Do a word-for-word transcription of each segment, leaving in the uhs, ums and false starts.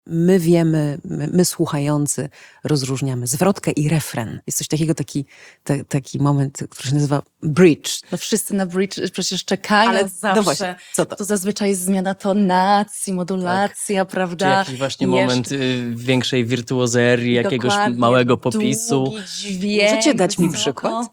my wiemy, my, my słuchający rozróżniamy zwrotkę i refren. Jest coś takiego, taki, te, taki moment, który się nazywa bridge. No wszyscy na bridge przecież czekają Ale zawsze. no właśnie, co to? To zazwyczaj jest zmiana tonacji, modulacja, Czy prawda? jakiś właśnie Jeszcze- moment y, większej wirtuozerii, jakiegoś Dokładnie, małego popisu. Długi dźwięk, Możecie dać mi wysoko. przykład?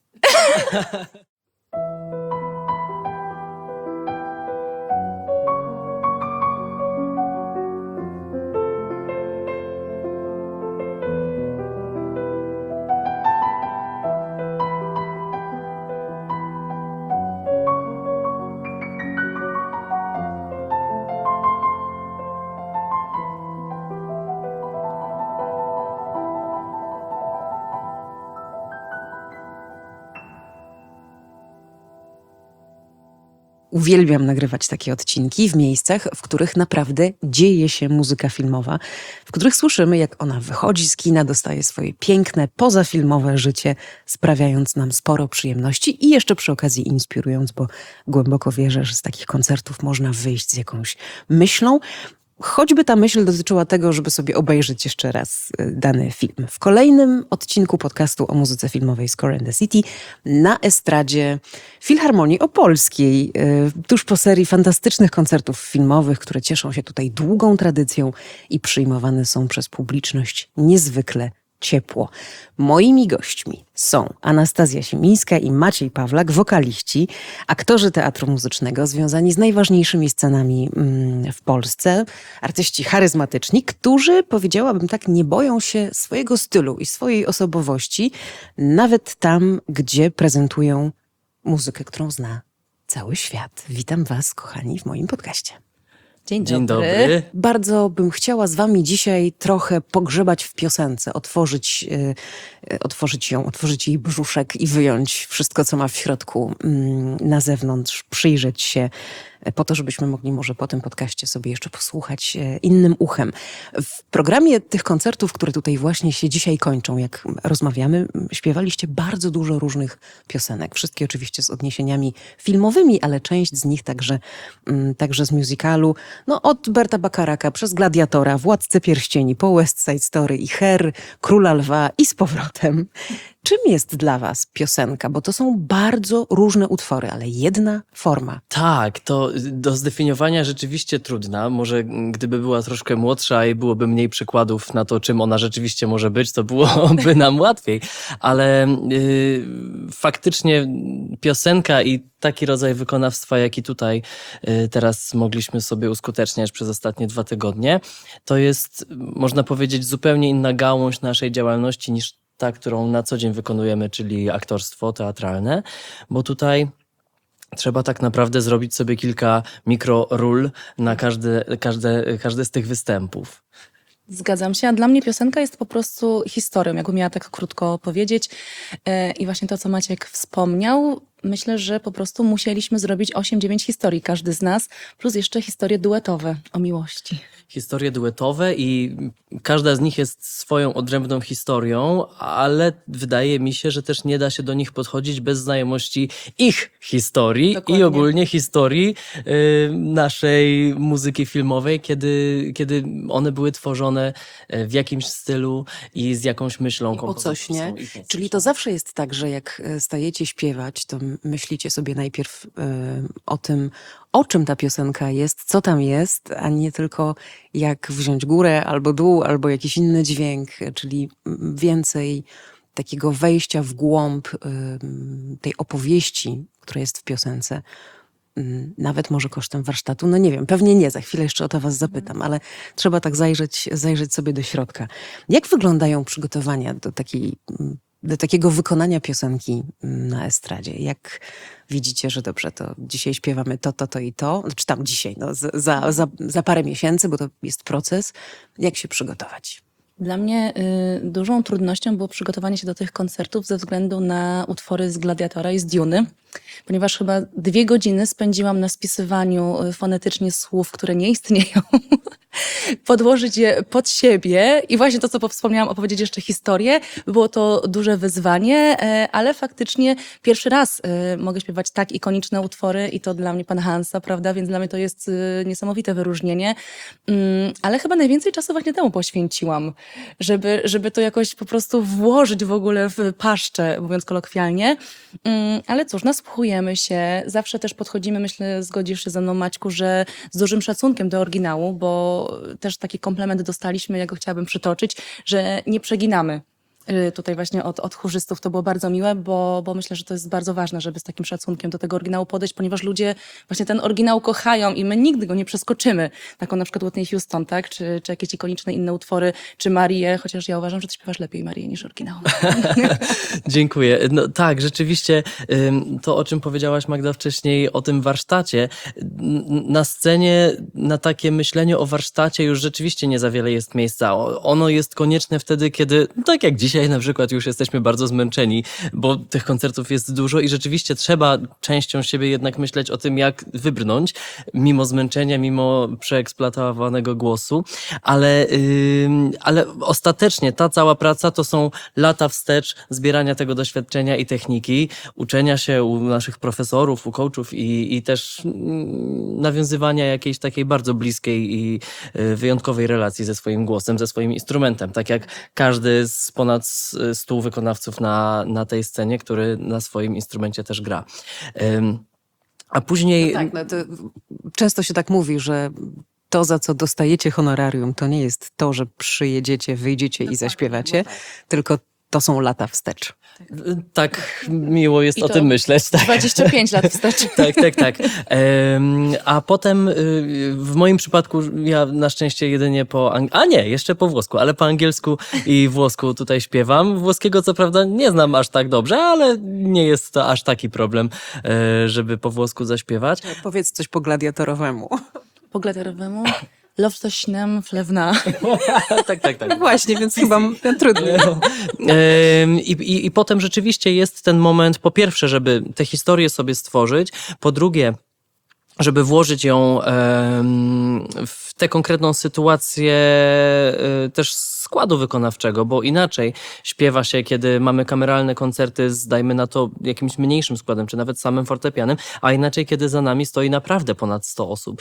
Uwielbiam nagrywać takie odcinki w miejscach, w których naprawdę dzieje się muzyka filmowa, w których słyszymy, jak ona wychodzi z kina, dostaje swoje piękne, pozafilmowe życie, sprawiając nam sporo przyjemności i jeszcze przy okazji inspirując, bo głęboko wierzę, że z takich koncertów można wyjść z jakąś myślą. Choćby ta myśl dotyczyła tego, żeby sobie obejrzeć jeszcze raz y, dany film. W kolejnym odcinku podcastu o muzyce filmowej Score and the City na estradzie Filharmonii Opolskiej, y, tuż po serii fantastycznych koncertów filmowych, które cieszą się tutaj długą tradycją i przyjmowane są przez publiczność niezwykle ciepło. Moimi gośćmi są Anastazja Siemińska i Maciej Pawlak, wokaliści, aktorzy teatru muzycznego związani z najważniejszymi scenami mm, w Polsce, artyści charyzmatyczni, którzy, powiedziałabym tak, nie boją się swojego stylu i swojej osobowości, nawet tam, gdzie prezentują muzykę, którą zna cały świat. Witam was, kochani, w moim podcaście. Dzień, Dzień dobry. dobry. Bardzo bym chciała z wami dzisiaj trochę pogrzebać w piosence, otworzyć, y, otworzyć ją, otworzyć jej brzuszek i wyjąć wszystko, co ma w środku mm, na zewnątrz, przyjrzeć się y, po to, żebyśmy mogli może po tym podcaście sobie jeszcze posłuchać y, innym uchem. W programie tych koncertów, które tutaj właśnie się dzisiaj kończą, jak rozmawiamy, śpiewaliście bardzo dużo różnych piosenek. Wszystkie oczywiście z odniesieniami filmowymi, ale część z nich także, mm, także z musicalu. No od Berta Bakaraka przez Gladiatora, Władcę Pierścieni, po West Side Story i Her, Króla Lwa i z powrotem. Czym jest dla was piosenka? Bo to są bardzo różne utwory, ale jedna forma. Tak, to do zdefiniowania rzeczywiście trudna. Może gdyby była troszkę młodsza i byłoby mniej przykładów na to, czym ona rzeczywiście może być, to byłoby nam łatwiej. Ale yy, faktycznie piosenka i taki rodzaj wykonawstwa, jaki tutaj yy, teraz mogliśmy sobie uskuteczniać przez ostatnie dwa tygodnie, to jest, można powiedzieć, zupełnie inna gałąź naszej działalności niż ta, którą na co dzień wykonujemy, czyli aktorstwo teatralne, bo tutaj trzeba tak naprawdę zrobić sobie kilka mikroról na każde, każde, każde z tych występów. Zgadzam się, a dla mnie piosenka jest po prostu historią, jakbym miała tak krótko powiedzieć. E, I właśnie to, co Maciek wspomniał, myślę, że po prostu musieliśmy zrobić osiem dziewięć historii, każdy z nas, plus jeszcze historie duetowe o miłości. Historie duetowe i każda z nich jest swoją odrębną historią, ale wydaje mi się, że też nie da się do nich podchodzić bez znajomości ich historii Dokładnie. i ogólnie historii y, naszej muzyki filmowej, kiedy, kiedy one były tworzone y, w jakimś stylu i z jakąś myślą I po coś, nie? kompozytorską. I po Czyli coś. to zawsze jest tak, że jak e, stajecie śpiewać, to m- myślicie sobie najpierw e, o tym, o czym ta piosenka jest, co tam jest, a nie tylko jak wziąć górę albo dół, albo jakiś inny dźwięk, e, czyli m, więcej takiego wejścia w głąb em, tej opowieści, która jest w piosence. Mm, Nawet może kosztem warsztatu, no nie wiem, pewnie nie, za chwilę jeszcze o to was zapytam, ale trzeba tak zajrzeć, zajrzeć sobie do środka. Jak wyglądają przygotowania do takiej, mm, do takiego wykonania piosenki mm, na estradzie? Jak widzicie, że dobrze, to dzisiaj śpiewamy to, to, to i to, czy tam dzisiaj, no, z- za, za, za parę miesięcy, bo to jest proces. Jak się przygotować? Dla mnie y, dużą trudnością było przygotowanie się do tych koncertów ze względu na utwory z Gladiatora i z Duny. ponieważ chyba dwie godziny spędziłam na spisywaniu y, fonetycznie słów, które nie istnieją, podłożyć je pod siebie i właśnie to, co wspomniałam, opowiedzieć jeszcze historię. Było to duże wyzwanie, e, ale faktycznie pierwszy raz e, mogę śpiewać tak ikoniczne utwory i to dla mnie pana Hansa, prawda, więc dla mnie to jest e, niesamowite wyróżnienie. Mm, ale chyba najwięcej czasu właśnie temu poświęciłam, żeby, żeby to jakoś po prostu włożyć w ogóle w paszczę, mówiąc kolokwialnie. Mm, ale cóż, nasłuchujemy się, zawsze też podchodzimy, myślę, zgodzisz się ze mną, Maćku, że z dużym szacunkiem do oryginału, bo też taki komplement dostaliśmy, ja go chciałabym przytoczyć, że nie przeginamy. Y, Tutaj właśnie od, od chórzystów to było bardzo miłe, bo, bo myślę, że to jest bardzo ważne, żeby z takim szacunkiem do tego oryginału podejść, ponieważ ludzie właśnie ten oryginał kochają i my nigdy go nie przeskoczymy. Taką na przykład Whitney Houston, tak? Czy, czy jakieś ikoniczne inne utwory, czy Marię, chociaż ja uważam, że ty śpiewasz lepiej Marię niż oryginał. Dziękuję. No tak, rzeczywiście ym, to, o czym powiedziałaś, Magda, wcześniej, o tym warsztacie. N- Na scenie, na takie myślenie o warsztacie już rzeczywiście nie za wiele jest miejsca. O- Ono jest konieczne wtedy, kiedy, tak jak dzisiaj na przykład, już jesteśmy bardzo zmęczeni, bo tych koncertów jest dużo i rzeczywiście trzeba częścią siebie jednak myśleć o tym, jak wybrnąć, mimo zmęczenia, mimo przeeksploatowanego głosu, ale, ym, ale ostatecznie ta cała praca to są lata wstecz zbierania tego doświadczenia i techniki, uczenia się u naszych profesorów, u coachów i, i też mm, nawiązywania jakiejś takiej bardzo bliskiej i y, wyjątkowej relacji ze swoim głosem, ze swoim instrumentem. Tak jak każdy z ponad stu wykonawców na, na tej scenie, który na swoim instrumencie też gra. Ym, A później... Tak, no to często się tak mówi, że to, za co dostajecie honorarium, to nie jest to, że przyjedziecie, wyjdziecie i zaśpiewacie, tylko to są lata wstecz. Tak miło jest I o to tym myśleć. Tak. dwadzieścia pięć lat wstecz. Tak, tak, tak. Em, a potem y, w moim przypadku ja na szczęście jedynie po... Ang- a nie, jeszcze po włosku, ale po angielsku i włosku tutaj śpiewam. Włoskiego co prawda nie znam aż tak dobrze, ale nie jest to aż taki problem, e, żeby po włosku zaśpiewać. Powiedz coś po gladiatorowemu. Po gladiatorowemu. Lovstośnem flewna. tak, tak, tak. No właśnie, więc chyba trudno. Ym, I, i, I potem rzeczywiście jest ten moment, po pierwsze, żeby tę historię sobie stworzyć, po drugie, żeby włożyć ją em, w tę konkretną sytuację e, też składu wykonawczego, bo inaczej śpiewa się, kiedy mamy kameralne koncerty z, dajmy na to, jakimś mniejszym składem, czy nawet samym fortepianem, a inaczej, kiedy za nami stoi naprawdę ponad sto osób.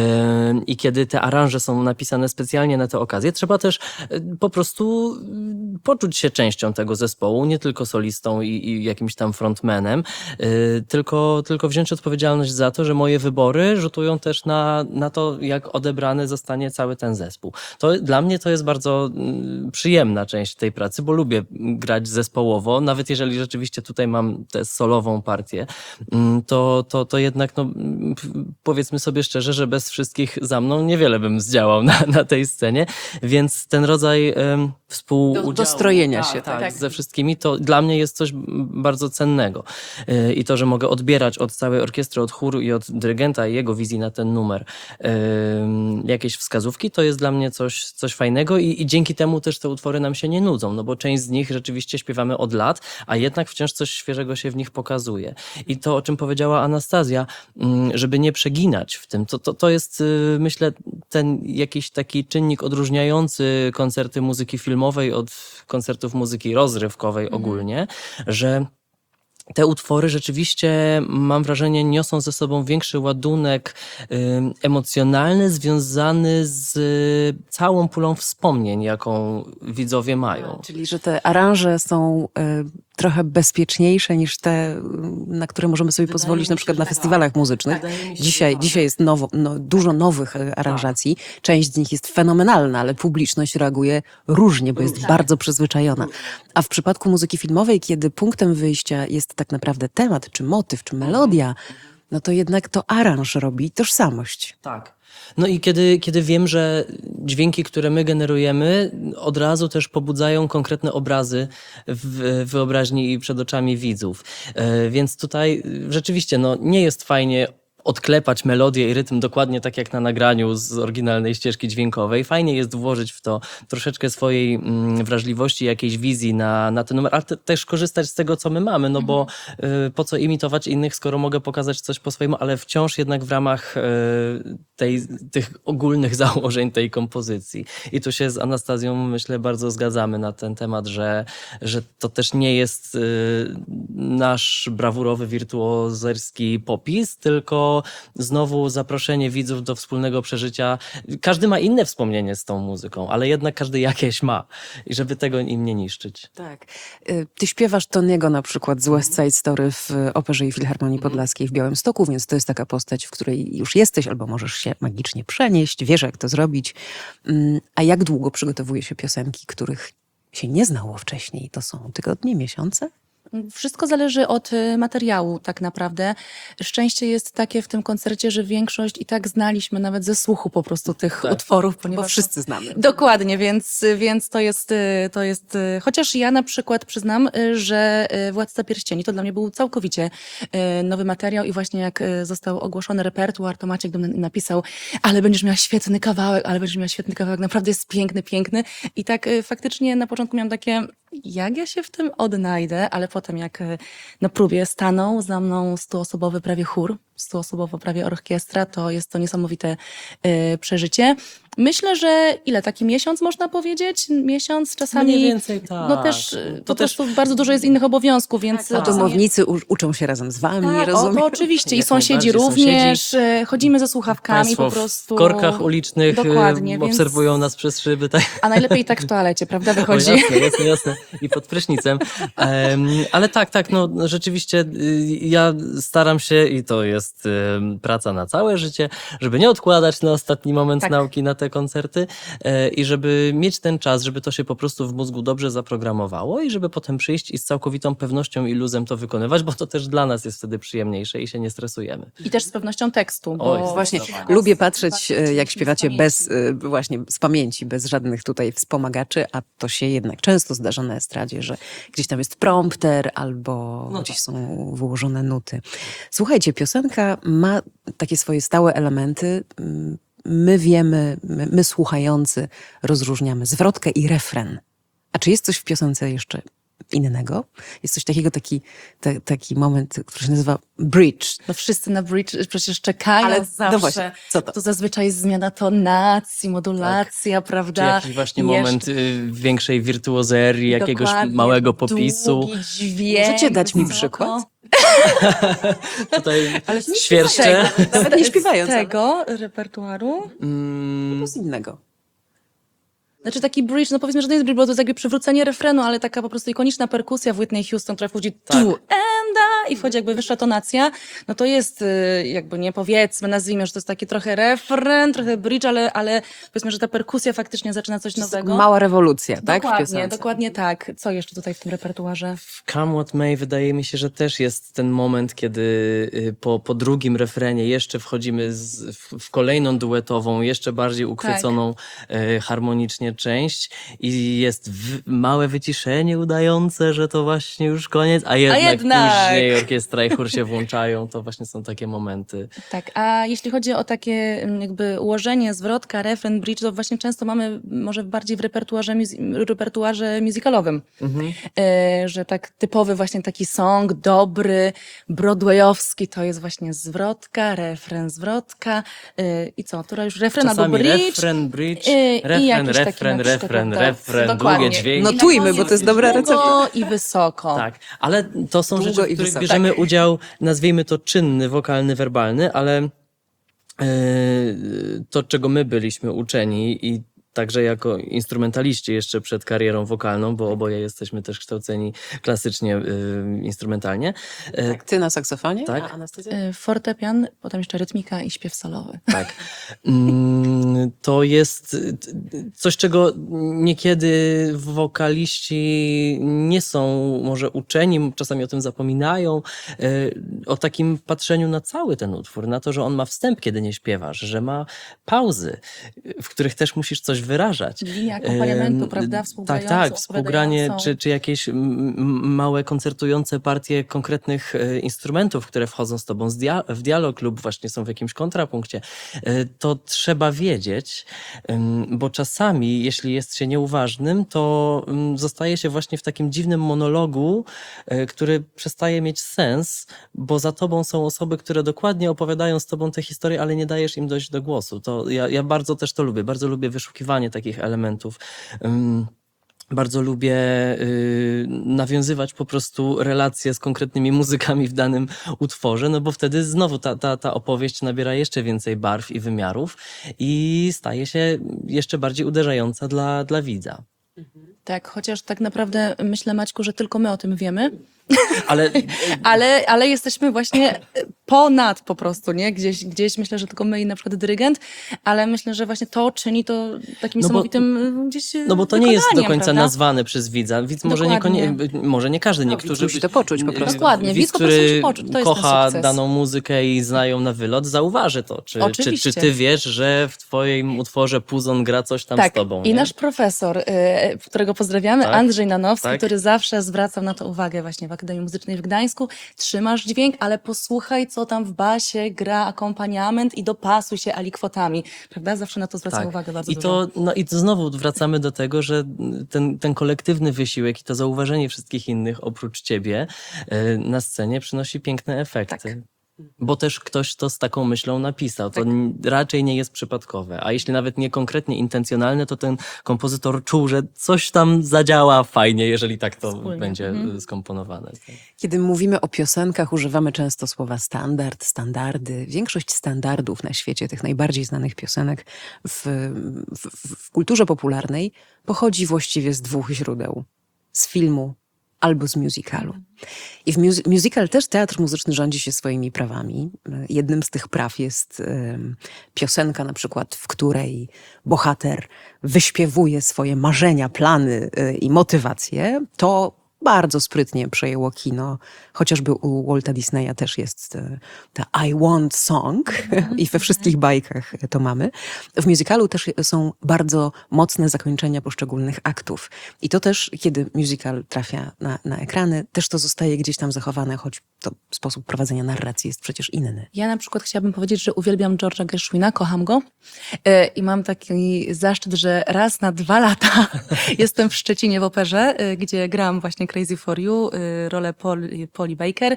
Em, I kiedy te aranże są napisane specjalnie na tę okazję, trzeba też e, po prostu mm, poczuć się częścią tego zespołu, nie tylko solistą i, i jakimś tam frontmanem, e, tylko, tylko wziąć odpowiedzialność za to, że moje wybory rzutują też na, na to, jak odebrany zostanie cały ten zespół. To dla mnie to jest bardzo mm, przyjemna część tej pracy, bo lubię grać zespołowo, nawet jeżeli rzeczywiście tutaj mam tę solową partię, mm, to, to, to jednak no, mm, powiedzmy sobie szczerze, że bez wszystkich za mną niewiele bym zdziałał na, na tej scenie, więc ten rodzaj em, współudziału, dostrojenia tak, się, tak, tak. ze wszystkimi, to dla mnie jest coś bardzo cennego. Yy, I to, że mogę odbierać od całej orkiestry, od chóru i od dyrygenta i jego wizji na ten numer yy, jakieś wskazówki, to jest dla mnie coś, coś fajnego i, i dzięki temu też te utwory nam się nie nudzą, no bo część z nich rzeczywiście śpiewamy od lat, a jednak wciąż coś świeżego się w nich pokazuje. I to, o czym powiedziała Anastazja, mm, żeby nie przeginać w tym, to, to, to jest yy, myślę ten jakiś taki czynnik odróżniający koncerty muzyki filmowej od koncertów muzyki rozrywkowej ogólnie, że te utwory rzeczywiście, mam wrażenie, niosą ze sobą większy ładunek ym, emocjonalny, związany z y, całą pulą wspomnień, jaką widzowie mają. Czyli, że te aranże są y, trochę bezpieczniejsze niż te, y, na które możemy sobie Wydaje pozwolić mi na się, przykład że na tak. festiwalach muzycznych. Wydaje mi się, Dzisiaj, że tak. dzisiaj jest nowo, no, dużo nowych y, aranżacji. Część z nich jest fenomenalna, ale publiczność reaguje różnie, bo jest bardzo przyzwyczajona. A w przypadku muzyki filmowej, kiedy punktem wyjścia jest tak naprawdę temat, czy motyw, czy melodia, no to jednak to aranż robi tożsamość. Tak. No i kiedy, kiedy wiem, że dźwięki, które my generujemy, od razu też pobudzają konkretne obrazy w wyobraźni i przed oczami widzów. E, Więc tutaj rzeczywiście no, nie jest fajnie odklepać melodię i rytm dokładnie tak jak na nagraniu z oryginalnej ścieżki dźwiękowej. Fajnie jest włożyć w to troszeczkę swojej mm, wrażliwości, jakiejś wizji na, na ten numer, ale te, też korzystać z tego, co my mamy, no bo y, po co imitować innych, skoro mogę pokazać coś po swojemu, ale wciąż jednak w ramach y, tej, tych ogólnych założeń tej kompozycji. I tu się z Anastazją, myślę, bardzo zgadzamy na ten temat, że, że to też nie jest y, nasz brawurowy, wirtuozerski popis, tylko znowu zaproszenie widzów do wspólnego przeżycia. Każdy ma inne wspomnienie z tą muzyką, ale jednak każdy jakieś ma. I żeby tego im nie niszczyć. Tak. Y, Ty śpiewasz Toniego na przykład z West Side Story w Operze i Filharmonii Podlaskiej w Białymstoku, więc to jest taka postać, w której już jesteś albo możesz się magicznie przenieść, wiesz jak to zrobić. Ym, A jak długo przygotowuje się piosenki, których się nie znało wcześniej? To są tygodnie, miesiące? Wszystko zależy od y, materiału tak naprawdę. Szczęście jest takie w tym koncercie, że większość i tak znaliśmy nawet ze słuchu po prostu tych Tak. utworów, Bo ponieważ wszyscy znamy. Dokładnie, więc, więc to jest, y, to jest, y, chociaż ja na przykład przyznam, y, że y, Władca Pierścieni to dla mnie był całkowicie y, nowy materiał i właśnie jak y, został ogłoszony repertuar, to Maciek do mnie napisał, ale będziesz miała świetny kawałek, ale będziesz miała świetny kawałek, naprawdę jest piękny, piękny i tak y, faktycznie na początku miałam takie, jak ja się w tym odnajdę, ale potem jak y, na próbie stanął za mną stuosobowy prawie chór, stuosobowo prawie orkiestra, to jest to niesamowite y, przeżycie. Myślę, że ile, taki miesiąc można powiedzieć? Miesiąc czasami. Mniej więcej tak. No też, y, To po też- prostu bardzo dużo jest innych obowiązków, więc... A domownicy u- uczą się razem z wami, Tak, o, rozumiem? to oczywiście. I Jak sąsiedzi najbardziej, również. y, Chodzimy ze słuchawkami Państwo po prostu. w korkach ulicznych Dokładnie, y, więc- obserwują nas przez szyby. Tak? A najlepiej tak w toalecie, prawda? O, Wychodzi. jasne, jasne, jasne. I pod prysznicem. Em, ale tak, tak, no rzeczywiście y, ja staram się i to jest y, praca na całe życie, żeby nie odkładać na ostatni moment Tak. nauki na te koncerty y, i żeby mieć ten czas, żeby to się po prostu w mózgu dobrze zaprogramowało i żeby potem przyjść i z całkowitą pewnością i luzem to wykonywać, bo to też dla nas jest wtedy przyjemniejsze i się nie stresujemy. I też z pewnością tekstu. Bo Oj, Właśnie, Zdecydowanie. lubię patrzeć, e, jak z śpiewacie pamięci. bez, e, właśnie z pamięci, bez żadnych tutaj wspomagaczy, a to się jednak często zdarza na estradzie, że gdzieś tam jest prompter albo No gdzieś tak. są wyłożone nuty. Słuchajcie, piosenka ma takie swoje stałe elementy. Mm, My wiemy, my, my słuchający rozróżniamy zwrotkę i refren. A czy jest coś w piosence jeszcze innego? Jest coś takiego, taki, ta, taki moment, który się nazywa bridge. No wszyscy na bridge przecież czekają Ale- no zawsze. właśnie, co to? To zazwyczaj jest zmiana tonacji, modulacja, Czy prawda? jakiś właśnie Jeszcze- moment y, większej wirtuozerii, jakiegoś Dokładnie, małego popisu. Długi dźwięk, Możecie dać mi wysoko. przykład? Tutaj Ale nie świerszcze. Nawet nie śpiewając. Z ale tego repertuaru. Mm, z innego. Znaczy taki bridge, no powiedzmy, że to nie jest bridge, bo to jest jakby przywrócenie refrenu, ale taka po prostu ikoniczna perkusja w Whitney Houston, która wchodzi Tak. tu and a, i wchodzi jakby wyższa tonacja, no to jest y, jakby nie powiedzmy, nazwijmy, że to jest taki trochę refren, trochę bridge, ale, ale powiedzmy, że ta perkusja faktycznie zaczyna coś nowego. Mała rewolucja, tak? W Dokładnie, piosence. dokładnie tak. Co jeszcze tutaj w tym repertuarze? W Come What May wydaje mi się, że też jest ten moment, kiedy y, po, po drugim refrenie jeszcze wchodzimy z, w, w kolejną duetową, jeszcze bardziej ukrwioną y, harmonicznie część i jest w, małe wyciszenie udające, że to właśnie już koniec, a jednak, jednak. później orkiestra i chór się włączają, to właśnie są takie momenty. Tak, a jeśli chodzi o takie mm, jakby ułożenie, zwrotka, refren, bridge, to właśnie często mamy może bardziej w repertuarze, muzy- repertuarze musicalowym. Mhm. E, że tak typowy właśnie taki song, dobry, broadwayowski, to jest właśnie zwrotka, refren, zwrotka e, i co, która już refren albo Czasami bridge. refren, bridge, e, i refren, jakiś taki refren, na przykład refren, tak, refren, dokładnie. długie dźwięki. I na Notujmy, koniec bo to jest dobra długo recepta. i wysoko. Tak, ale to są Długo rzeczy, i w których wysoko. bierzemy Tak. udział, nazwijmy to czynny, wokalny, werbalny, ale yy, to, czego my byliśmy uczeni i także jako instrumentaliści jeszcze przed karierą wokalną, bo oboje jesteśmy też kształceni klasycznie, yy, instrumentalnie. Yy, Tak, ty na saksofonie, Tak. a Anastazja? E, Fortepian, potem jeszcze rytmika i śpiew solowy. Tak. Mm, To jest coś, czego niekiedy wokaliści nie są może uczeni, czasami o tym zapominają, y, o takim patrzeniu na cały ten utwór, na to, że on ma wstęp, kiedy nie śpiewasz, że ma pauzy, w których też musisz coś coś wyrażać. Linia akompaniamentu, Em, prawda? Tak, Współgrającą, tak, współgranie, odpowiadającą. czy, czy jakieś m, m, małe koncertujące partie konkretnych e, instrumentów, które wchodzą z tobą z dia- w dialog lub właśnie są w jakimś kontrapunkcie. E, To trzeba wiedzieć, em, bo czasami, jeśli jest się nieuważnym, to em, zostaje się właśnie w takim dziwnym monologu, e, który przestaje mieć sens, bo za tobą są osoby, które dokładnie opowiadają z tobą te historie, ale nie dajesz im dojść do głosu. To ja, ja bardzo też to lubię. Bardzo lubię wyszukiwanie takich elementów. Ym, Bardzo lubię y, nawiązywać po prostu relacje z konkretnymi muzykami w danym utworze, no bo wtedy znowu ta, ta, ta opowieść nabiera jeszcze więcej barw i wymiarów i staje się jeszcze bardziej uderzająca dla, dla widza. Tak, chociaż tak naprawdę myślę, Maćku, że tylko my o tym wiemy, Ale ale, ale jesteśmy właśnie ponad po prostu, nie? Gdzieś, gdzieś myślę, że tylko my i na przykład dyrygent, ale myślę, że właśnie to czyni to takim No bo- niesamowitym gdzieś no bo to nie jest do wykonaniem, końca prawda? nazwane przez widza. Widz może, Dokładnie. niekonie, może nie każdy, No, niektórzy... widz musi to poczuć po prostu. Dokładnie, widz Widz, po prostu który musi poczuć, to jest ten kocha sukces. daną muzykę i zna ją na wylot, zauważy to. Czy, czy, Oczywiście. czy ty wiesz, że w twoim utworze Puzon gra coś tam Tak, z tobą? i nie? nasz profesor, y, którego pozdrawiamy, Tak, Andrzej Nanowski, tak. który zawsze zwracał na to uwagę właśnie w Akademii Muzycznej w Gdańsku. Trzymasz dźwięk, ale posłuchaj, co tam w basie gra akompaniament i dopasuj się alikwotami. Prawda? Zawsze na to zwracał Tak. uwagę bardzo I dużo. to, no i to znowu wracamy do tego, że ten, ten kolektywny wysiłek i to zauważenie wszystkich innych oprócz ciebie e, na scenie przynosi piękne efekty. Tak. Bo też ktoś to z taką myślą napisał. To n- raczej nie jest przypadkowe. A jeśli nawet nie konkretnie intencjonalne, to ten kompozytor czuł, że coś tam zadziała fajnie, jeżeli tak to Wspólnie. będzie Mhm. e, skomponowane. Kiedy mówimy o piosenkach, używamy często słowa standard, standardy. Większość standardów na świecie, tych najbardziej znanych piosenek w, w, w kulturze popularnej pochodzi właściwie z dwóch źródeł. Z filmu albo z musicalu. I w mus- musical też teatr muzyczny rządzi się swoimi prawami. Jednym z tych praw jest em, piosenka na przykład, w której bohater wyśpiewuje swoje marzenia, plany y, i motywacje. To bardzo sprytnie przejęło kino. Chociażby u Walta Disneya też jest e, ta I Want Song i we wszystkich bajkach to mamy. W musicalu też są bardzo mocne zakończenia poszczególnych aktów. I to też, kiedy musical trafia na, na ekrany, też to zostaje gdzieś tam zachowane, choć to sposób prowadzenia narracji jest przecież inny. Ja na przykład chciałabym powiedzieć, że uwielbiam George'a Gershwina, kocham go e, i mam taki zaszczyt, że raz na dwa lata jestem w Szczecinie w operze, e, gdzie gram właśnie Crazy for You, e, rolę Paul, Polly Baker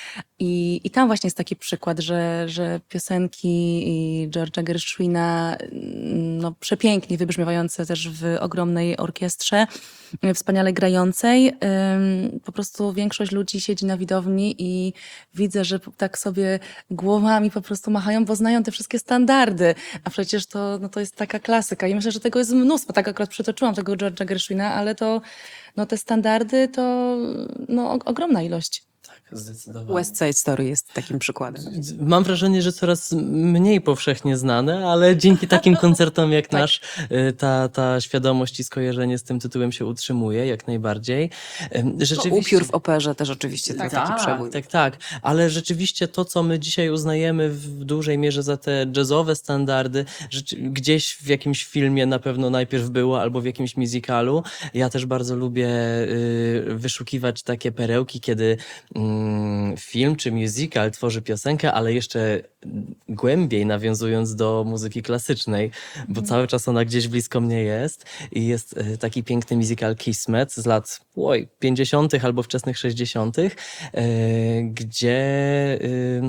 i, i tam właśnie jest taki przykład, że, że piosenki George'a Gershwina, mm, no przepięknie wybrzmiewające też w ogromnej orkiestrze, e, wspaniale grającej, ym, po prostu większość ludzi siedzi na widowni i widzę, że tak sobie głowami po prostu machają, bo znają te wszystkie standardy. A przecież to, no to jest taka klasyka. I myślę, że tego jest mnóstwo. Tak akurat przytoczyłam tego George'a Gershwina, ale to no te standardy to no, o- ogromna ilość. Zdecydowanie. West Side Story jest takim przykładem. Mam wrażenie, że coraz mniej powszechnie znane, ale dzięki takim koncertom jak nasz y, ta, ta świadomość i skojarzenie z tym tytułem się utrzymuje jak najbardziej. Ym, No, upiór w operze też oczywiście to taki przebój. tak, tak, ale rzeczywiście to, co my dzisiaj uznajemy w dużej mierze za te jazzowe standardy, rzeczy, gdzieś w jakimś filmie na pewno najpierw było, albo w jakimś musicalu. Ja też bardzo lubię y, wyszukiwać takie perełki, kiedy mm, film czy musical tworzy piosenkę, ale jeszcze głębiej nawiązując do muzyki klasycznej, bo cały czas ona gdzieś blisko mnie jest i jest y, taki piękny musical Kismet z lat oj, pięćdziesiątych albo wczesnych sześćdziesiątych, y, gdzie y,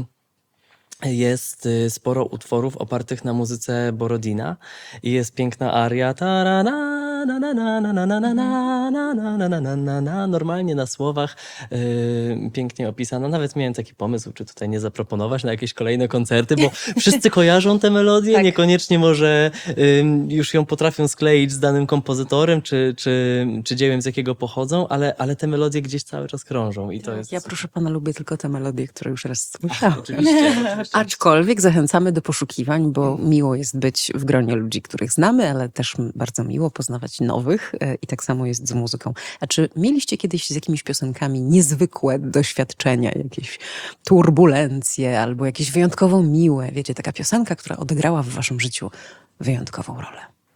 jest y, sporo utworów opartych na muzyce Borodina i jest piękna aria ta na na na na na na na na na na na na na na na normalnie na słowach y, pięknie opisana. Nawet miałem taki pomysł, czy tutaj nie zaproponować na jakieś kolejne koncerty, bo wszyscy kojarzą tę melodię, Tak. niekoniecznie może y, już ją potrafią skleić z danym kompozytorem, czy, czy, czy dziełem, z jakiego pochodzą, ale, ale te melodie gdzieś cały czas krążą i to jest... Ja proszę pana lubię tylko te melodie, które już raz słyszałam. Oczywiście, oczywiście. Aczkolwiek zachęcamy do poszukiwań, bo miło jest być w gronie ludzi, których znamy, ale też bardzo miło poznawać nowych e, i tak samo jest z muzyką. A czy mieliście kiedyś z jakimiś piosenkami niezwykłe doświadczenia, jakieś turbulencje albo jakieś wyjątkowo miłe? Wiecie, taka piosenka, która odegrała w waszym życiu wyjątkową rolę.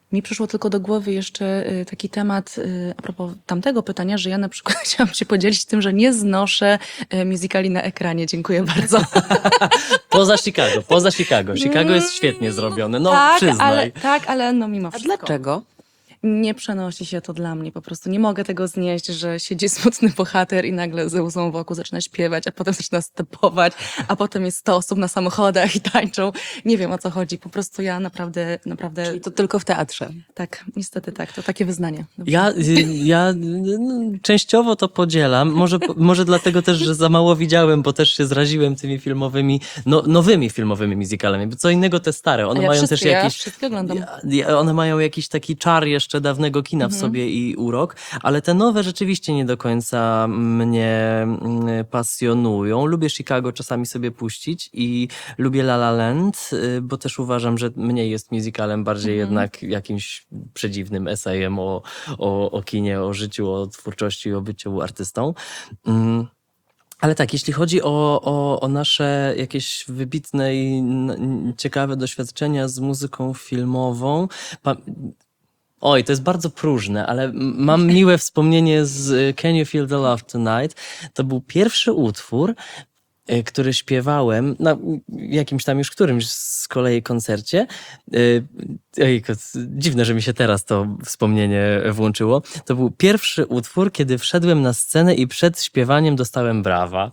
Mi przyszło tylko do głowy jeszcze y, taki temat y, a propos tamtego pytania, że ja na przykład chciałam się podzielić tym, że nie znoszę y, musicali na ekranie. Dziękuję bardzo. Poza Chicago, poza Chicago. Chicago jest świetnie zrobione, no tak, przyznaj. ale, tak, ale no mimo A wszystko. dlaczego? Nie przenosi się to dla mnie, po prostu nie mogę tego znieść, że siedzi smutny bohater i nagle ze łzą wokół zaczyna śpiewać, a potem zaczyna stepować, a potem jest sto osób na samochodach i tańczą. Nie wiem, o co chodzi, po prostu ja naprawdę, naprawdę, Czyli to tylko w teatrze. tak, niestety tak, to takie wyznanie. Dobrze. Ja, y, ja y, częściowo to podzielam. Może, może dlatego też, że za mało widziałem, bo też się zraziłem tymi filmowymi, no, nowymi filmowymi musicalami. Bo co innego te stare. One A ja mają wszystkie, też ja jakiś. wszystkie oglądam. Ja- ja- One mają jakiś taki czar jeszcze dawnego kina w sobie i urok, ale te nowe rzeczywiście nie do końca mnie mm, pasjonują. Lubię Chicago czasami sobie puścić i lubię La La Land, y, bo też uważam, że mniej jest musicalem, bardziej jednak jakimś przedziwnym esejem o, o, o kinie, o życiu, o twórczości, o byciu artystą. Mm. Ale tak, jeśli chodzi o, o, o nasze jakieś wybitne i n- ciekawe doświadczenia z muzyką filmową, pa- oj, to jest bardzo próżne, ale m- mam miłe wspomnienie z y, Can You Feel the Love Tonight. To był pierwszy utwór, y, który śpiewałem na jakimś tam już którymś z kolei koncercie. Y, Ojejku, dziwne, że mi się teraz to wspomnienie włączyło. To był pierwszy utwór, kiedy wszedłem na scenę i przed śpiewaniem dostałem brawa.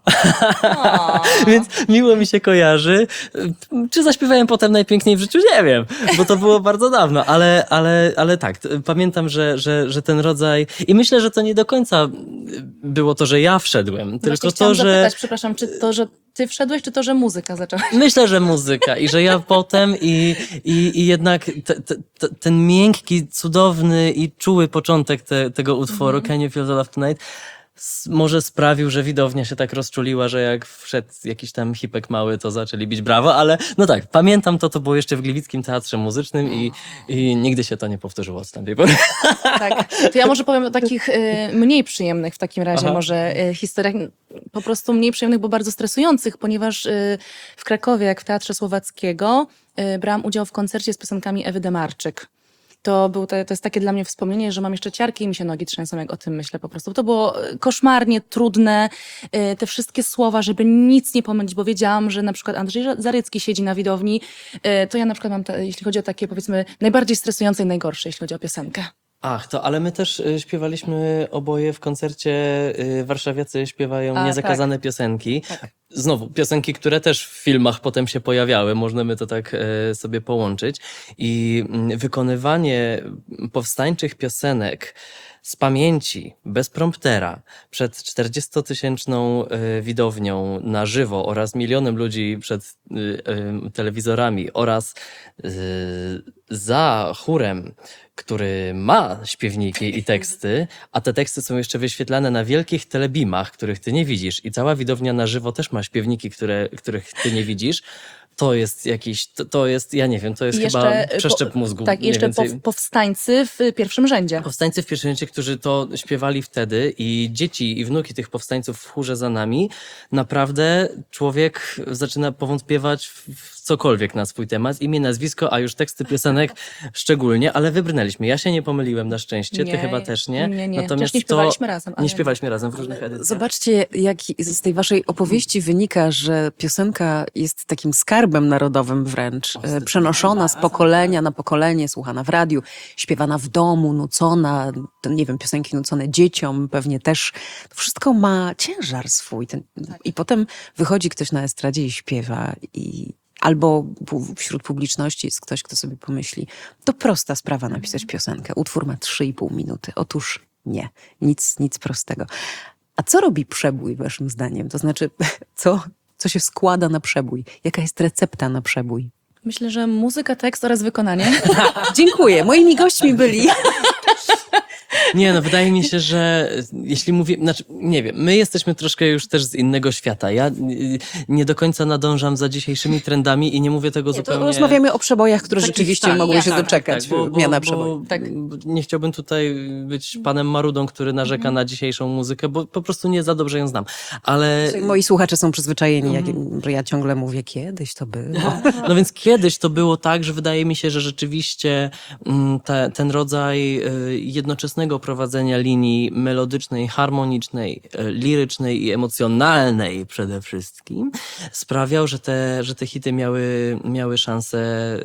Więc miło mi się kojarzy. Czy zaśpiewałem potem najpiękniej w życiu? Nie wiem, bo to było bardzo dawno, ale, ale, ale tak, t- pamiętam, że, że, że ten rodzaj... I myślę, że to nie do końca było to, że ja wszedłem, tylko Właśnie to, chciałam że... zapytać, przepraszam, czy to, że ty wszedłeś, czy to, że muzyka zaczęła? Myślę, że muzyka i że ja potem i, i, i jednak te, te, te, ten miękki, cudowny i czuły początek te, tego utworu Can You Feel the Love Tonight s- może sprawił, że widownia się tak rozczuliła, że jak wszedł jakiś tam hipek mały, to zaczęli bić brawo, ale no tak, pamiętam to, to było jeszcze w Gliwickim Teatrze Muzycznym i, i nigdy się to nie powtórzyło od tamtej pory. Tak, to ja może powiem o takich y, mniej przyjemnych w takim razie Aha. może y, historiach, po prostu mniej przyjemnych, bo bardzo stresujących, ponieważ y, w Krakowie, jak w Teatrze Słowackiego, y, brałam udział w koncercie z piosenkami Ewy Demarczyk. To, był te, to jest takie dla mnie wspomnienie, że mam jeszcze ciarki i mi się nogi trzęsą, jak o tym myślę po prostu. To było y, koszmarnie trudne, y, te wszystkie słowa, żeby nic nie pomylić, bo wiedziałam, że na przykład Andrzej Zarycki siedzi na widowni, y, to ja na przykład mam, te, jeśli chodzi o takie powiedzmy najbardziej stresujące i najgorsze, jeśli chodzi o piosenkę. Ach, to ale my też y, śpiewaliśmy oboje w koncercie y, Warszawiacy śpiewają A, niezakazane piosenki. Znowu, piosenki, które też w filmach potem się pojawiały, możemy to tak e, sobie połączyć. I mm, wykonywanie powstańczych piosenek z pamięci, bez promptera, przed czterdziestotysięczną e, widownią na żywo oraz milionem ludzi przed e, e, telewizorami oraz e, za chórem, który ma śpiewniki i teksty, a te teksty są jeszcze wyświetlane na wielkich telebimach, których ty nie widzisz i cała widownia na żywo też ma śpiewniki, które, których ty nie widzisz, to jest jakiś, to, to jest, ja nie wiem, to jest I chyba jeszcze, przeszczep po- mózgu. Tak, i mniej jeszcze więcej. pow, powstańcy w pierwszym rzędzie. Powstańcy w pierwszym rzędzie, którzy to śpiewali wtedy i dzieci i wnuki tych powstańców w chórze za nami, naprawdę człowiek zaczyna powątpiewać w w cokolwiek na swój temat, imię, nazwisko, a już teksty piosenek szczególnie, ale wybrnęliśmy. Ja się nie pomyliłem na szczęście, ty Nie, chyba też nie. nie, nie. Natomiast Chociaż nie śpiewaliśmy razem, ale- Nie śpiewaliśmy razem w różnych edycjach. Zobaczcie, jak z tej waszej opowieści wynika, że piosenka jest takim skarbem narodowym wręcz, e, przenoszona z pokolenia na pokolenie, słuchana w radiu, śpiewana w domu, nucona, to, nie wiem, piosenki nucone dzieciom, pewnie też. To wszystko ma ciężar swój. Ten, I potem wychodzi ktoś na estradzie i śpiewa i albo pu- wśród publiczności jest ktoś, kto sobie pomyśli, to prosta sprawa napisać piosenkę. Utwór ma trzy i pół minuty. Otóż nie, nic, nic prostego. A co robi przebój waszym zdaniem? To znaczy, co, co się składa na przebój? Jaka jest recepta na przebój? Myślę, że muzyka, tekst oraz wykonanie. Dziękuję. Moimi gośćmi byli Nie, no wydaje mi się, że jeśli mówię, znaczy nie wiem, my jesteśmy troszkę już też z innego świata. Ja y, nie do końca nadążam za dzisiejszymi trendami i nie mówię tego Nie, to zupełnie... rozmawiamy o przebojach, które Takich, rzeczywiście tak, mogły tak, się tak, doczekać tak, bo- bo- miana bo- przeboju. Tak. bo Nie chciałbym tutaj być panem Marudą, który narzeka na dzisiejszą muzykę, bo po prostu nie za dobrze ją znam. Ale Moi słuchacze są przyzwyczajeni, jak, że ja ciągle mówię, kiedyś to było. no więc kiedyś to było tak, że wydaje mi się, że rzeczywiście mm, te, ten rodzaj y, jednoczesnego prowadzenia linii melodycznej, harmonicznej, y, lirycznej i emocjonalnej przede wszystkim sprawiał, że te, że te hity miały, miały szansę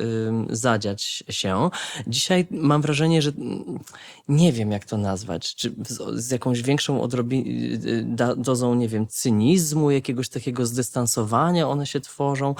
y, zadziać się. Dzisiaj mam wrażenie, że mm, nie wiem jak to nazwać, czy z, z jakąś większą odrobi, y, da, dozą, nie wiem, cynizmu, jakiegoś takiego zdystansowania one się tworzą.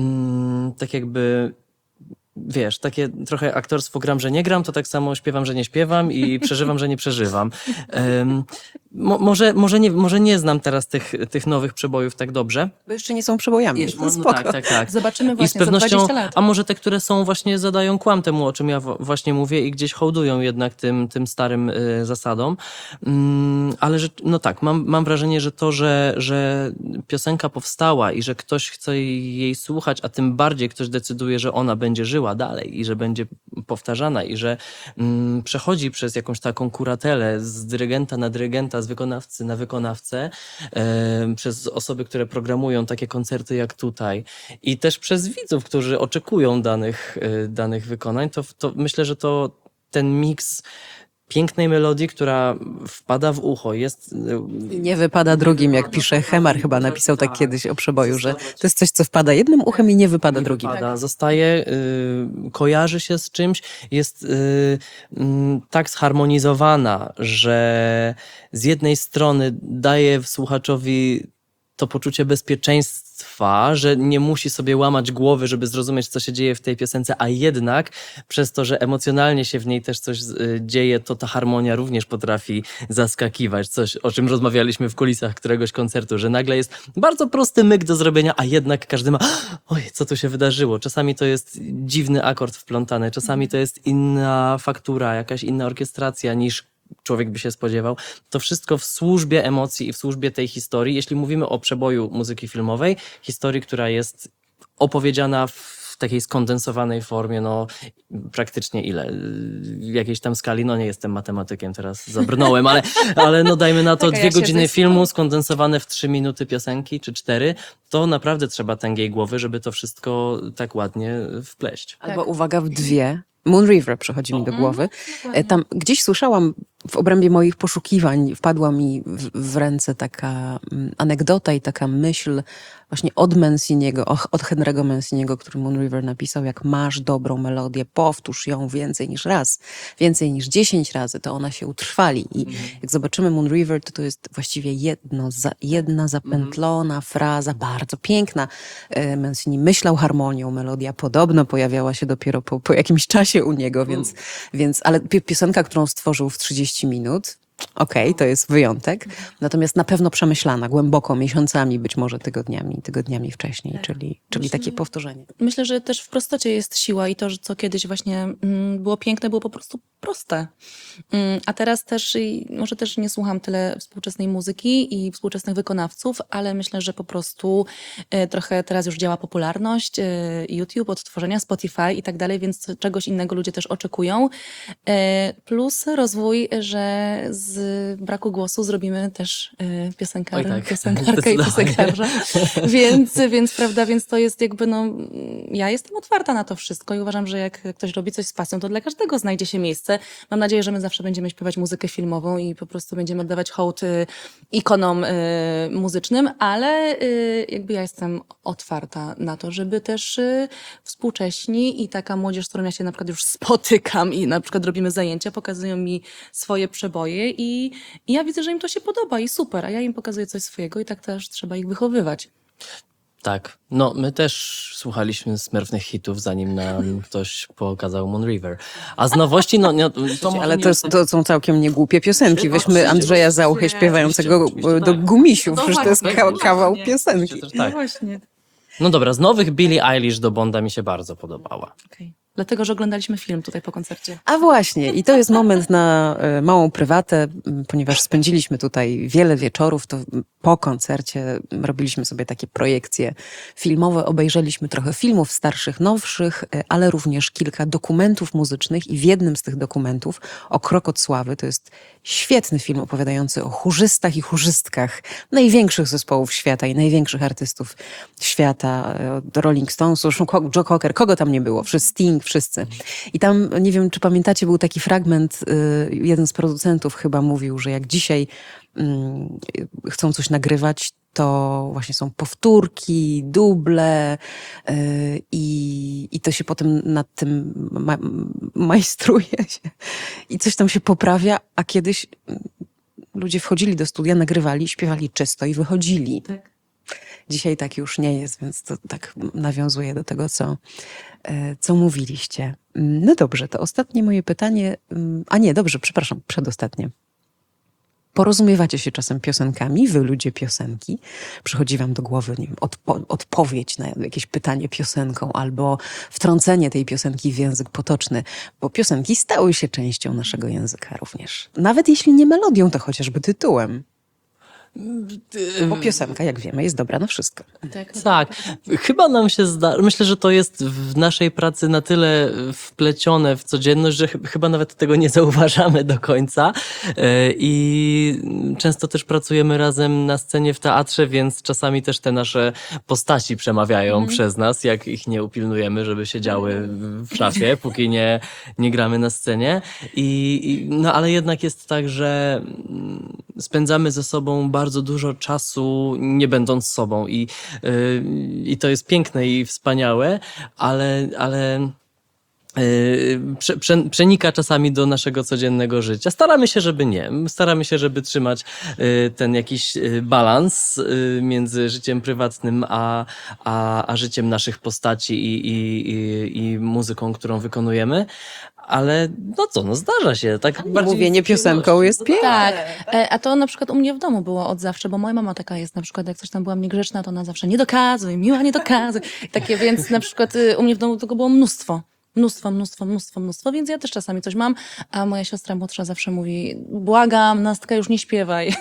Mm, tak jakby, wiesz, takie trochę aktorstwo gram, że nie gram, to tak samo śpiewam, że nie śpiewam i przeżywam, że nie przeżywam. Um, mo, może, może, nie, może nie znam teraz tych, tych nowych przebojów tak dobrze. Bo jeszcze nie są przebojami. Wiesz, No, no, spoko. tak, tak, tak. Zobaczymy I z właśnie pewnością, za dwadzieścia lat. a może te, które są właśnie zadają kłam temu, o czym ja w- właśnie mówię i gdzieś hołdują jednak tym, tym starym y, zasadom. Mm, ale że, no tak, mam, mam wrażenie, że to, że, że piosenka powstała i że ktoś chce jej słuchać, a tym bardziej ktoś decyduje, że ona będzie żyła dalej i że będzie powtarzana i że mm, przechodzi przez jakąś taką kuratelę z dyrygenta na dyrygenta, z wykonawcy na wykonawcę, e, przez osoby, które programują takie koncerty jak tutaj i też przez widzów, którzy oczekują danych, e, danych wykonań, to, to myślę, że to ten miks pięknej melodii, która wpada w ucho, jest... I nie wypada drugim, jak pisze Hemar, chyba napisał tak kiedyś o przeboju, że to jest coś, co wpada jednym uchem i nie wypada nie drugim. wypada, zostaje, y, kojarzy się z czymś, jest y, y, tak zharmonizowana, że z jednej strony daje słuchaczowi to poczucie bezpieczeństwa, że nie musi sobie łamać głowy, żeby zrozumieć, co się dzieje w tej piosence, a jednak przez to, że emocjonalnie się w niej też coś y, dzieje, to ta harmonia również potrafi zaskakiwać. Coś, o czym rozmawialiśmy w kulisach któregoś koncertu, że nagle jest bardzo prosty myk do zrobienia, a jednak każdy ma oj, co tu się wydarzyło. Czasami to jest dziwny akord wplątany, czasami to jest inna faktura, jakaś inna orkiestracja niż człowiek by się spodziewał. To wszystko w służbie emocji i w służbie tej historii. Jeśli mówimy o przeboju muzyki filmowej, historii, która jest opowiedziana w takiej skondensowanej formie, no praktycznie ile? W jakiejś tam skali, no nie jestem matematykiem, teraz zabrnąłem, ale, ale no dajmy na to Czekaj, dwie ja się godziny zes- filmu skondensowane w trzy minuty piosenki, czy cztery, to naprawdę trzeba tęgiej głowy, żeby to wszystko tak ładnie wpleść. Albo uwaga, w dwie. Moon River przychodzi mi do głowy. E, Tam gdzieś słyszałam w obrębie moich poszukiwań, wpadła mi w, w ręce taka mm, anegdota i taka myśl właśnie od Manciniego, och, od Henry'ego Manciniego, który Moon River napisał, jak masz dobrą melodię, powtórz ją więcej niż raz, więcej niż dziesięć razy, to ona się utrwali. I jak zobaczymy Moon River, to to jest właściwie jedno, za, jedna zapętlona fraza, bardzo piękna. E, Mancini myślał harmonią, melodia podobno pojawiała się dopiero po, po jakimś czasie u niego, więc, więc ale pi- piosenka, którą stworzył w trzydzieści minut, okej, to jest wyjątek, natomiast na pewno przemyślana, głęboko, miesiącami, być może tygodniami, tygodniami wcześniej, czyli, czyli takie powtórzenie. Myślę, że też w prostocie jest siła i to, że co kiedyś właśnie mm, było piękne, było po prostu proste. Mm, a teraz też, i może też nie słucham tyle współczesnej muzyki i współczesnych wykonawców, ale myślę, że po prostu e, trochę teraz już działa popularność, e, YouTube, odtworzenia, Spotify i tak dalej, więc co- czegoś innego ludzie też oczekują. E, plus rozwój, że z braku głosu zrobimy też e, piosenkar, Oj tak, piosenkarkę i zdecydowanie. piosenkarza. więc, więc, prawda, więc to jest jakby, no, ja jestem otwarta na to wszystko i uważam, że jak ktoś robi coś z pasją, to dla każdego znajdzie się miejsce. Mam nadzieję, że my zawsze będziemy śpiewać muzykę filmową i po prostu będziemy oddawać hołd y, ikonom y, muzycznym, ale y, jakby ja jestem otwarta na to, żeby też y, współcześni i taka młodzież, z którą ja się na przykład już spotykam i na przykład robimy zajęcia, pokazują mi swoje przeboje i, i ja widzę, że im to się podoba i super, a ja im pokazuję coś swojego i tak też trzeba ich wychowywać. Tak, no my też słuchaliśmy smurfnych hitów, zanim nam ktoś pokazał Moon River. A z nowości, no nie, to może Ale nie to, jest, to są całkiem niegłupie piosenki. Weźmy Oczywiście, Andrzeja Zauchę oczywiście, śpiewającego oczywiście, do tak. Gumisiów, No przecież to jest właśnie, ka- no kawał właśnie. piosenki. Przecież tak. właśnie. No dobra, z nowych Billie Eilish do Bonda mi się bardzo podobała. Okej. Dlatego, że oglądaliśmy film tutaj po koncercie. A właśnie, i to jest moment na e, małą prywatę, m, ponieważ spędziliśmy tutaj wiele wieczorów, to po koncercie robiliśmy sobie takie projekcje filmowe, obejrzeliśmy trochę filmów starszych, nowszych, e, ale również kilka dokumentów muzycznych i w jednym z tych dokumentów o Krok od Sławy, to jest świetny film opowiadający o chórzystach i chórzystkach największych zespołów świata i największych artystów świata, e, od Rolling Stonesów, Joe Cocker, kogo tam nie było, wszyscy Sting, wszyscy. I tam, nie wiem, czy pamiętacie, był taki fragment, y, jeden z producentów chyba mówił, że jak dzisiaj mm, chcą coś nagrywać, to właśnie są powtórki, duble y, i, i to się potem nad tym ma, majstruje się i coś tam się poprawia, a kiedyś mm, ludzie wchodzili do studia, nagrywali, śpiewali czysto i wychodzili. Tak. Dzisiaj tak już nie jest, więc to tak nawiązuje do tego, co, e, co mówiliście. Mm, No dobrze, to ostatnie moje pytanie. mm, A nie, dobrze, przepraszam, przedostatnie. Porozumiewacie się czasem piosenkami, wy ludzie piosenki? Przychodzi wam do głowy, nie wiem, odpo- odpowiedź na jakieś pytanie piosenką albo wtrącenie tej piosenki w język potoczny, bo piosenki stały się częścią naszego języka również. Nawet jeśli nie melodią, to chociażby tytułem. Bo piosenka, jak wiemy, jest dobra na wszystko. Tak. Tak, chyba nam się zda. Myślę, że to jest w naszej pracy na tyle wplecione w codzienność, że ch- chyba nawet tego nie zauważamy do końca. E, I często też pracujemy razem na scenie w teatrze, więc czasami też te nasze postaci przemawiają przez nas, jak ich nie upilnujemy, żeby siedziały w szafie, póki nie, nie gramy na scenie. I, i, no ale jednak jest tak, że mm, spędzamy ze sobą bardzo dużo czasu, nie będąc sobą. I, yy, i to jest piękne i wspaniałe, ale, ale yy, prze, prze, przenika czasami do naszego codziennego życia. Staramy się, żeby nie. Staramy się, żeby trzymać yy, ten jakiś yy, balans yy, między życiem prywatnym a, a, a życiem naszych postaci i, i, i, i muzyką, którą wykonujemy. Ale no co, no zdarza się. Tak bardziej Mówienie z przyjemnością. piosenką jest No piękne. Tak, e, a to na przykład u mnie w domu było od zawsze, bo moja mama taka jest, na przykład jak coś tam byłam niegrzeczna, to ona zawsze nie dokazuj, miła, nie dokazuj. Takie, więc na przykład y, u mnie w domu tego było mnóstwo. Mnóstwo, mnóstwo, mnóstwo, mnóstwo, więc ja też czasami coś mam, a moja siostra młodsza zawsze mówi, błagam, Nastka, już nie śpiewaj.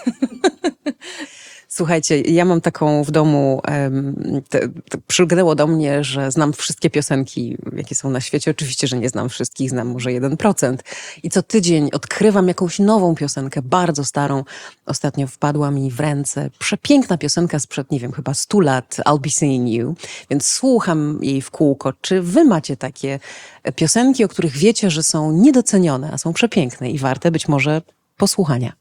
Słuchajcie, ja mam taką w domu, em, te, te, przylgnęło do mnie, że znam wszystkie piosenki, jakie są na świecie. Oczywiście, że nie znam wszystkich, znam może jeden procent. I co tydzień odkrywam jakąś nową piosenkę, bardzo starą. Ostatnio wpadła mi w ręce przepiękna piosenka sprzed, nie wiem, chyba stu lat, I'll Be Seeing You. Więc słucham jej w kółko. Czy wy macie takie piosenki, o których wiecie, że są niedocenione, a są przepiękne i warte być może posłuchania?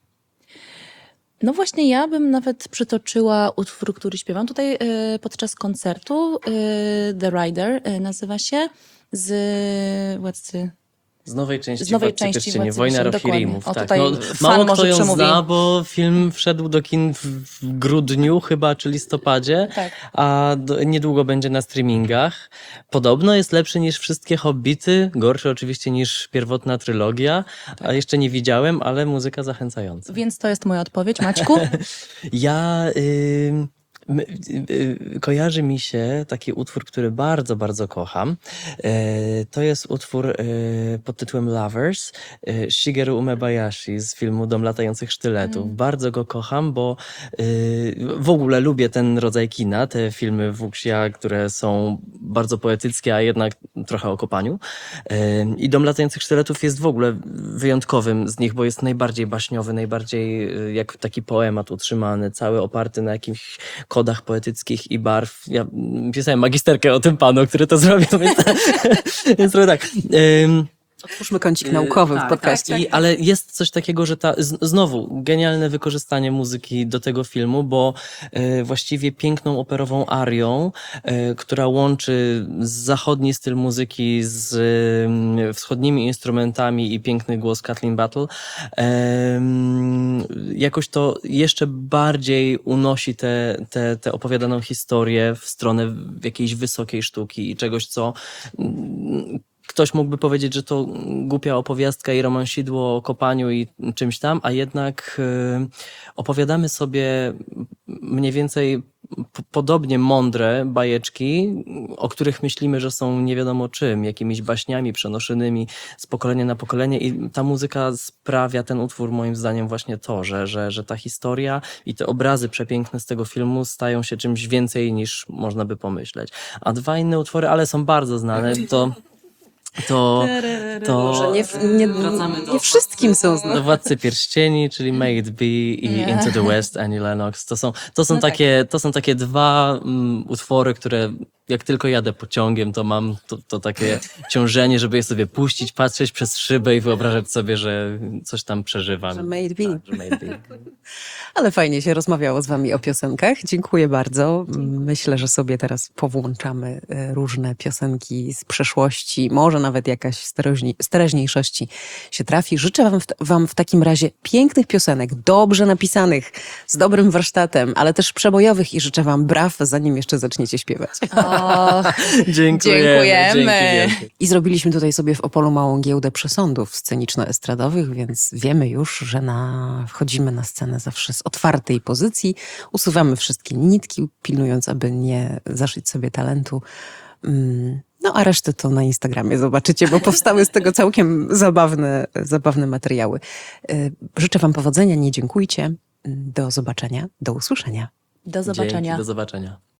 No właśnie, ja bym nawet przytoczyła utwór, który śpiewam tutaj y, podczas koncertu. Y, The Rider y, nazywa się z Władcy. Z nowej części Z nowej Władcy części Pierścieni, Władcy Wojna Pierścieni, Rohirrimów. dokładnie. O, Tak. tutaj No, fan mało może kto ją przemówi. zna, bo film wszedł do kin w, w grudniu chyba, czy listopadzie, Tak. a do, niedługo będzie na streamingach. Podobno jest lepszy niż wszystkie Hobbity, gorszy oczywiście niż pierwotna trylogia, a jeszcze nie widziałem, ale muzyka zachęcająca. Więc to jest moja odpowiedź, Maćku. Ja... Y, My, y, kojarzy mi się taki utwór, który bardzo, bardzo kocham. E, to jest utwór e, pod tytułem Lovers e, Shigeru Umebayashi z filmu Dom latających sztyletów. Mm. Bardzo go kocham, bo e, w ogóle lubię ten rodzaj kina, te filmy wuxia, które są bardzo poetyckie, a jednak trochę o kopaniu. E, I Dom latających sztyletów jest w ogóle wyjątkowym z nich, bo jest najbardziej baśniowy, najbardziej e, jak taki poemat utrzymany, cały oparty na jakimś kodach poetyckich i barw. Ja pisałem magisterkę o tym panu, który to zrobił, więc, więc trochę tak. Ym, Otwórzmy kącik naukowy tak, w podcaście. tak, i, ale jest coś takiego, że ta, z, znowu genialne wykorzystanie muzyki do tego filmu, bo e, właściwie piękną operową arią, e, która łączy zachodni styl muzyki z e, wschodnimi instrumentami i piękny głos Kathleen Battle, e, jakoś to jeszcze bardziej unosi tę te, te, te opowiadaną historię w stronę jakiejś wysokiej sztuki i czegoś, co mm, ktoś mógłby powiedzieć, że to głupia opowiastka i romansidło o kopaniu i czymś tam, a jednak y, opowiadamy sobie mniej więcej p- podobnie mądre bajeczki, o których myślimy, że są nie wiadomo czym, jakimiś baśniami przenoszonymi z pokolenia na pokolenie i ta muzyka sprawia, ten utwór moim zdaniem właśnie to, że, że, że ta historia i te obrazy przepiękne z tego filmu stają się czymś więcej niż można by pomyśleć. A dwa inne utwory, ale są bardzo znane, to to, to Może nie, w- nie, wracamy do, nie wszystkim są znane. do Władcy Pierścieni, czyli May It Be i Nie. Into the West Annie Lennox. To są, to są, No tak. takie, to są takie dwa mm, utwory, które jak tylko jadę pociągiem, to mam to, to takie ciążenie, żeby je sobie puścić, patrzeć przez szybę i wyobrażać sobie, że coś tam przeżywam. Że May It Be. Tak, że May It Be. Ale fajnie się rozmawiało z wami o piosenkach. Dziękuję bardzo. Myślę, że sobie teraz powłączamy e, różne piosenki z przeszłości. Może nawet jakaś z teraźni- z teraźniejszości się trafi. Życzę wam w, wam w takim razie pięknych piosenek, dobrze napisanych, z dobrym warsztatem, ale też przebojowych i życzę wam braw, zanim jeszcze zaczniecie śpiewać. O, Dziękujemy. Dziękujemy. Dzięki wielkie. I zrobiliśmy tutaj sobie w Opolu małą giełdę przesądów sceniczno-estradowych, więc wiemy już, że na, wchodzimy na scenę zawsze z otwartej pozycji, usuwamy wszystkie nitki, pilnując, aby nie zaszyć sobie talentu. Mm, No a resztę to na Instagramie zobaczycie, bo powstały z tego całkiem zabawne, zabawne materiały. Y, Życzę wam powodzenia, nie dziękujcie. Do zobaczenia, do usłyszenia. do zobaczenia. Dzięki, do zobaczenia.